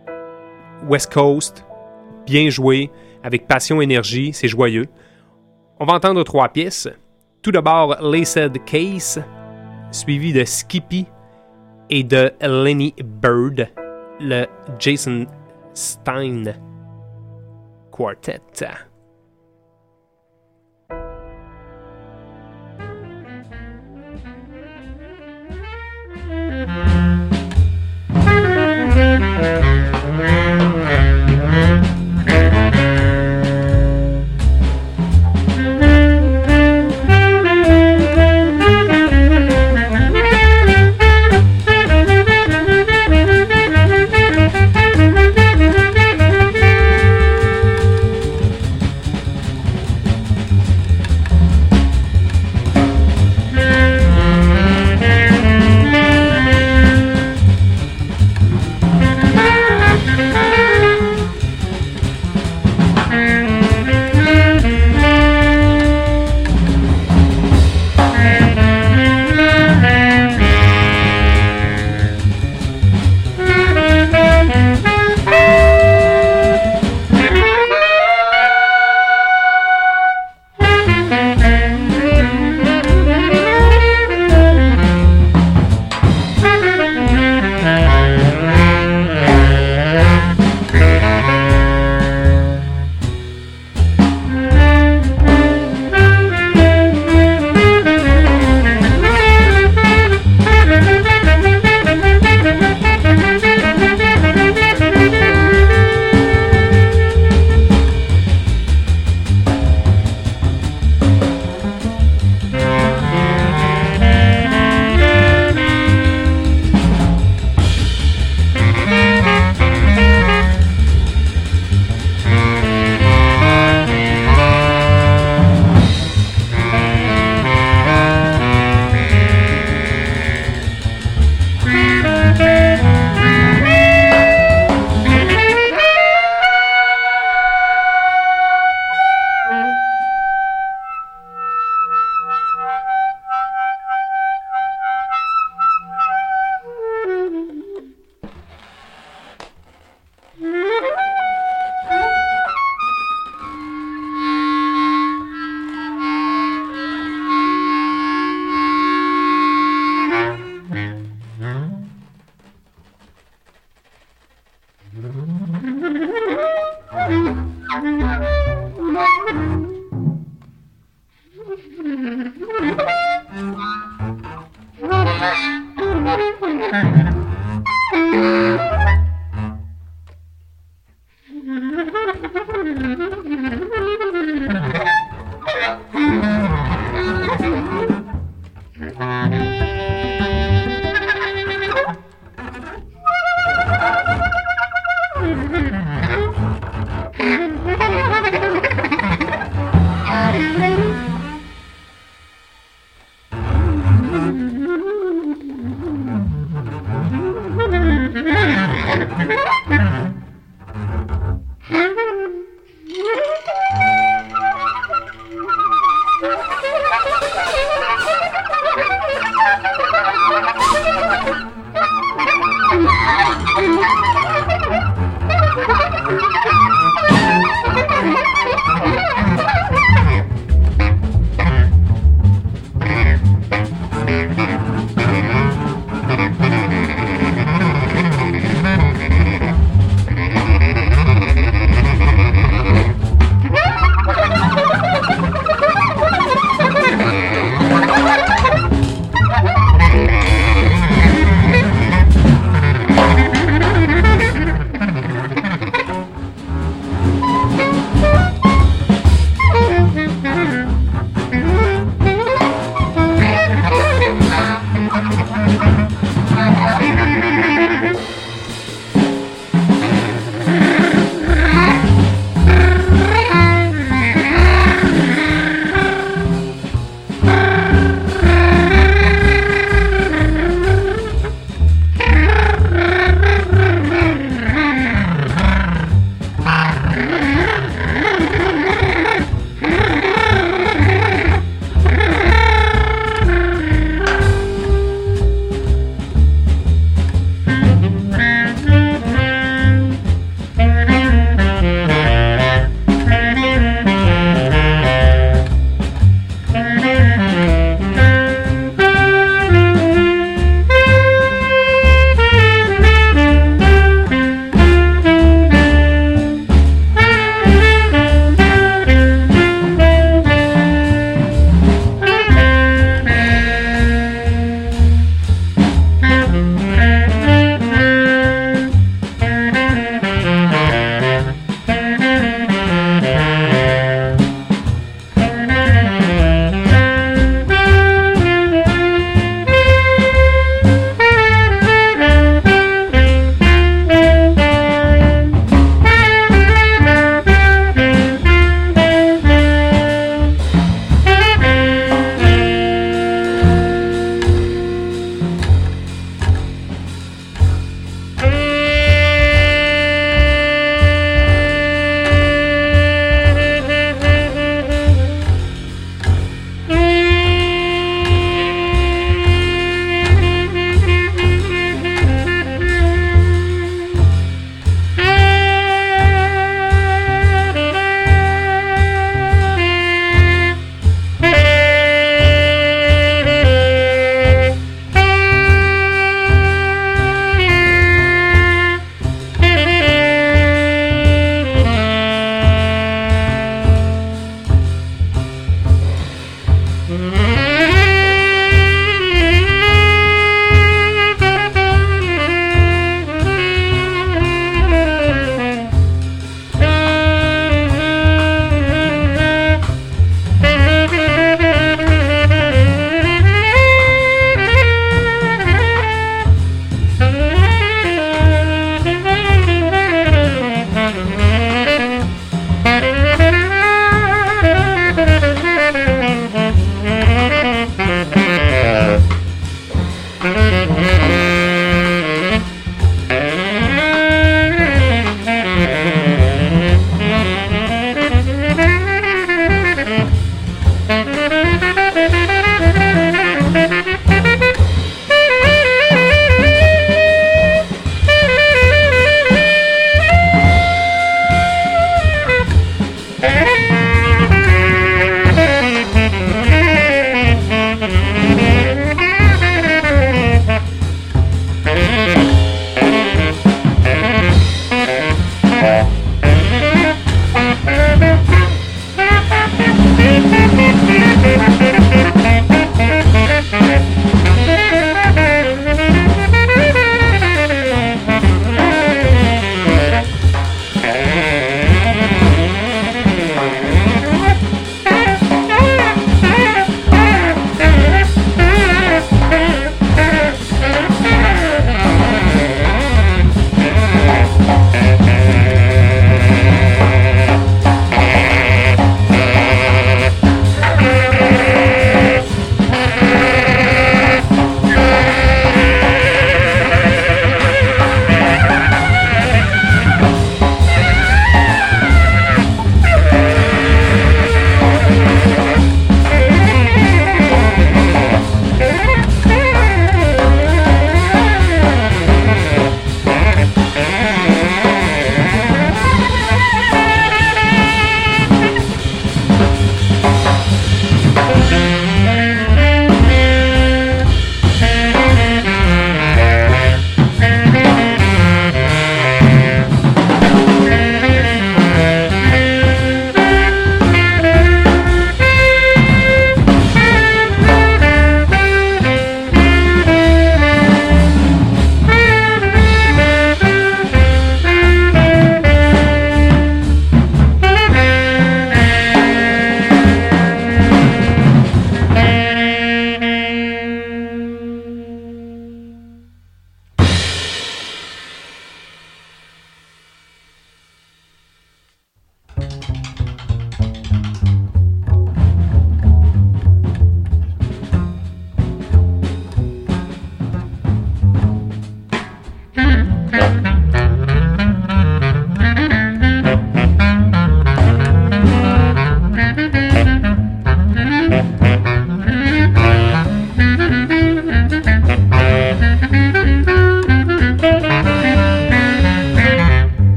West Coast, bien joué, avec passion, énergie, c'est joyeux. On va entendre trois pièces. Tout d'abord, Laced Case, suivi de Skippy et de Lenny Bird, le Jason Stein Quartet. Thank you.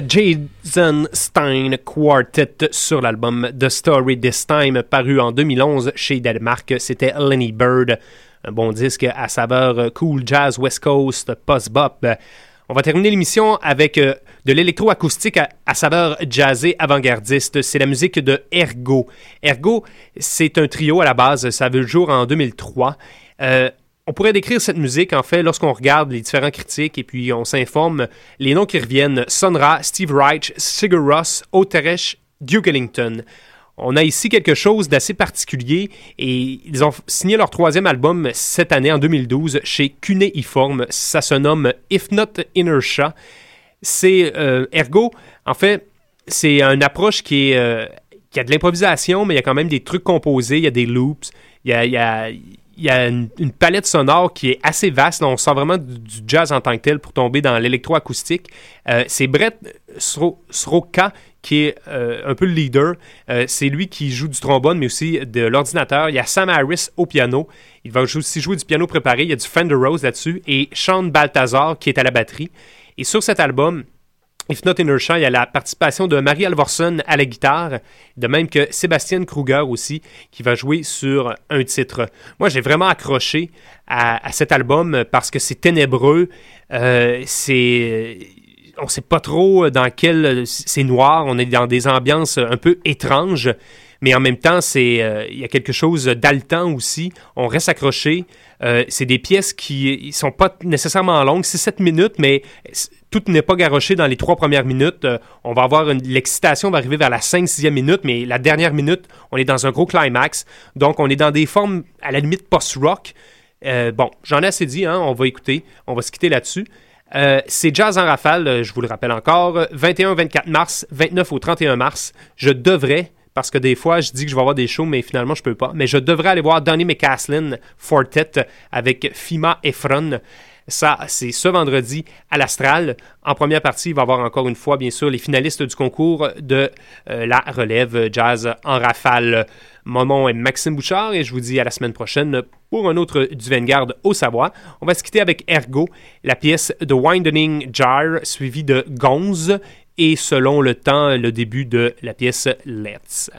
Jason Stein Quartet sur l'album The Story This Time, paru en deux mille onze chez Danemark. C'était Lenny Bird, un bon disque à saveur cool jazz, West Coast, post-bop. On va terminer l'émission avec euh, de l'électroacoustique à, à saveur jazzée avant-gardiste. C'est la musique de Ergo. Ergo, c'est un trio à la base. Ça a vu le jour en deux mille trois. Euh, on pourrait décrire cette musique, en fait, lorsqu'on regarde les différents critiques et puis on s'informe. Les noms qui reviennent, Sun Ra, Steve Reich, Sigur Rós, Oteresh, Duke Ellington. On a ici quelque chose d'assez particulier et ils ont signé leur troisième album cette année, en deux mille douze, chez Cuneiform. Ça se nomme If Not Inertia. C'est euh, Ergo, en fait, c'est une approche qui, est, euh, qui a de l'improvisation, mais il y a quand même des trucs composés, il y a des loops, il y a, il y a, il y a une, une palette sonore qui est assez vaste. On sent vraiment du, du jazz en tant que tel pour tomber dans l'électroacoustique. Euh, c'est Brett Sroka qui est euh, un peu le leader. Euh, c'est lui qui joue du trombone, mais aussi de l'ordinateur. Il y a Sam Harris au piano. Il va aussi jouer du piano préparé. Il y a du Fender Rose là-dessus. Et Sean Balthazar qui est à la batterie. Et sur cet album, If Not Inertia, il y a la participation de Marie Alvorsen à la guitare, de même que Sébastien Kruger aussi, qui va jouer sur un titre. Moi, j'ai vraiment accroché à, à cet album parce que c'est ténébreux, euh, c'est... On ne sait pas trop dans quel... C'est noir, on est dans des ambiances un peu étranges, mais en même temps, c'est, euh, il y a quelque chose d'haletant aussi. On reste accroché. Euh, c'est des pièces qui ne sont pas nécessairement longues, six sept minutes, mais tout n'est pas garoché dans les trois premières minutes. Euh, on va avoir une, l'excitation va arriver vers la cinq sixième minute, mais la dernière minute, on est dans un gros climax. Donc, on est dans des formes, à la limite, post-rock. Euh, bon, j'en ai assez dit, hein, on va écouter, on va se quitter là-dessus. Euh, c'est Jazz en rafale, je vous le rappelle encore, vingt et un vingt-quatre mars, vingt-neuf au trente et un mars. Je devrais, parce que des fois, je dis que je vais avoir des shows, mais finalement, je peux pas. Mais je devrais aller voir Donny McCaslin Fortet avec Fima Efron. Ça, c'est ce vendredi à l'Astral. En première partie, il va y avoir encore une fois, bien sûr, les finalistes du concours de euh, la relève Jazz en rafale. Mon nom est Maxime Bouchard et je vous dis à la semaine prochaine pour un autre du Vanguard au Savoie. On va se quitter avec Ergo, la pièce The Winding Jar, suivie de Gonz et selon le temps, le début de la pièce Let's.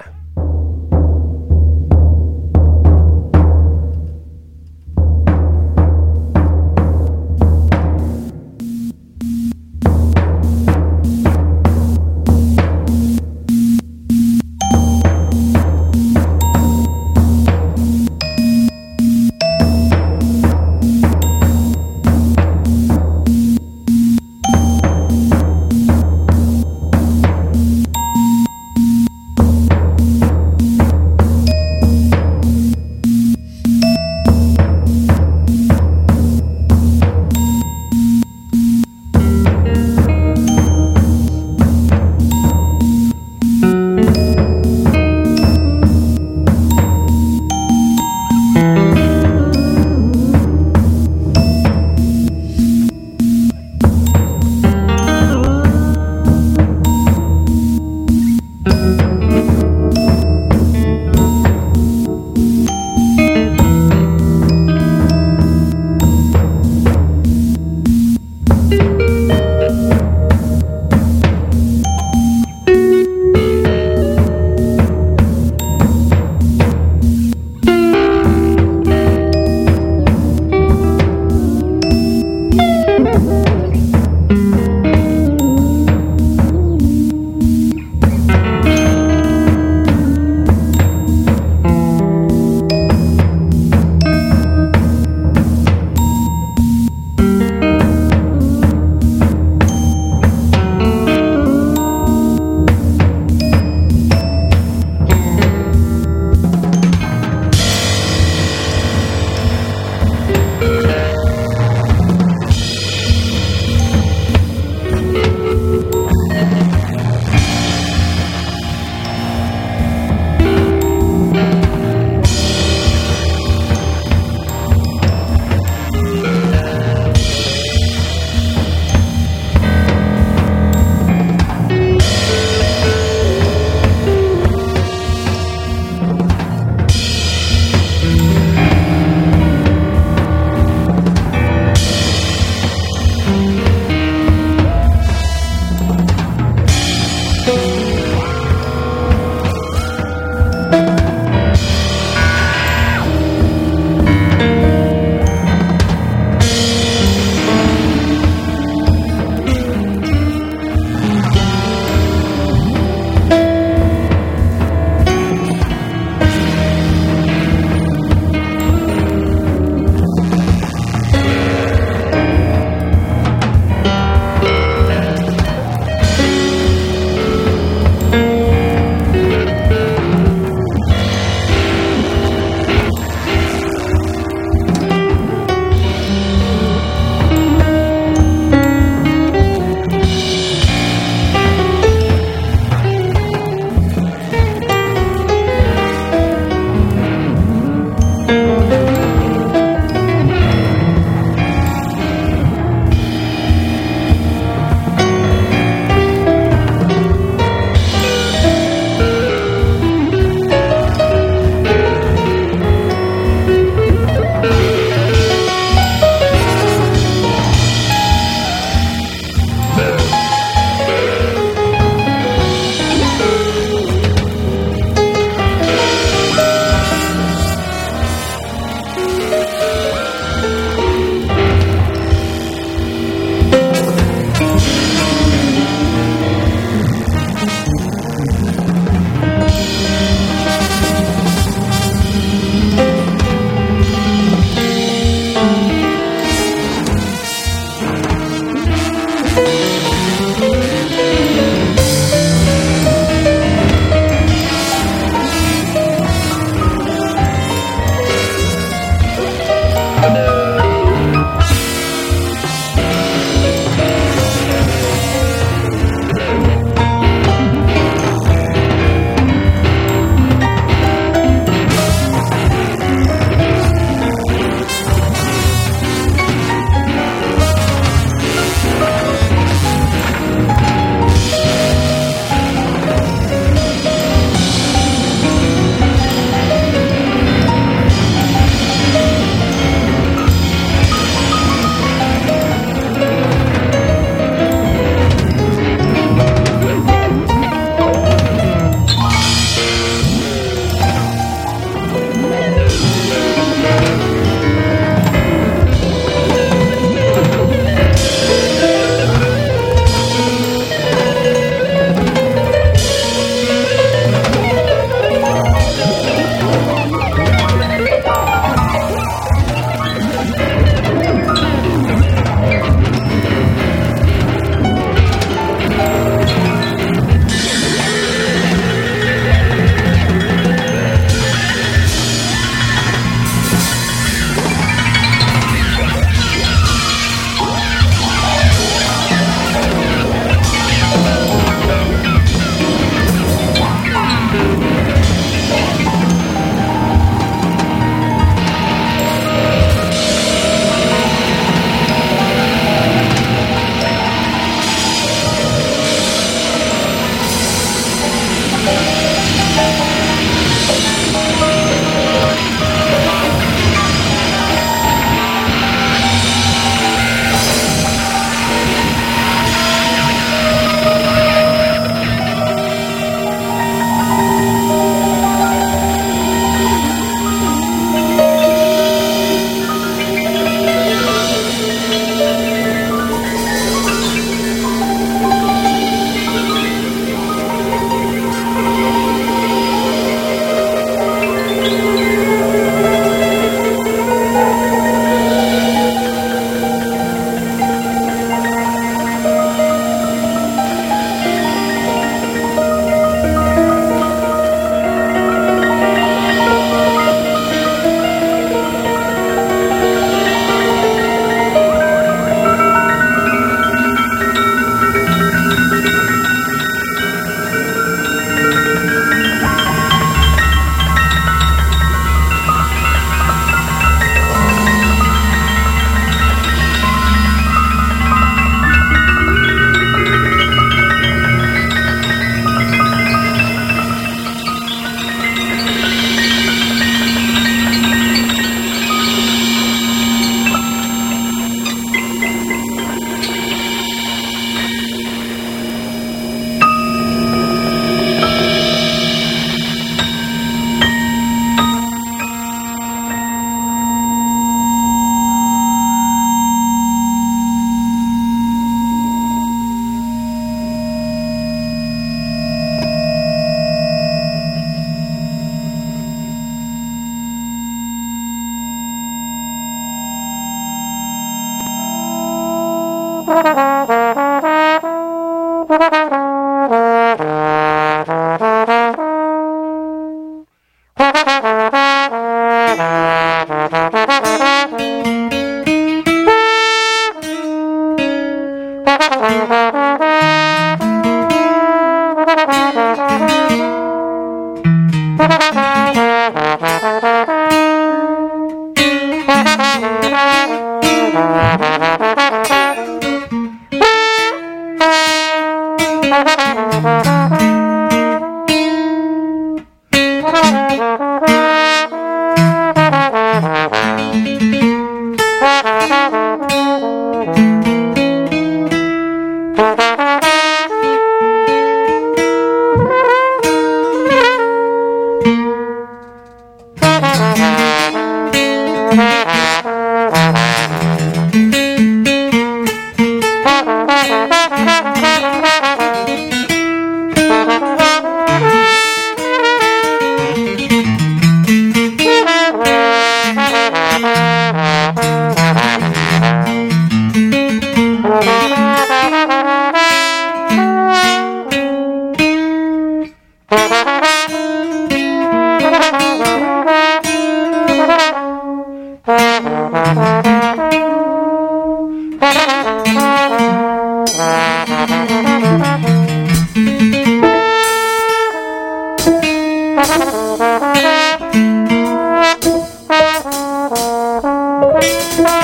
Thank you.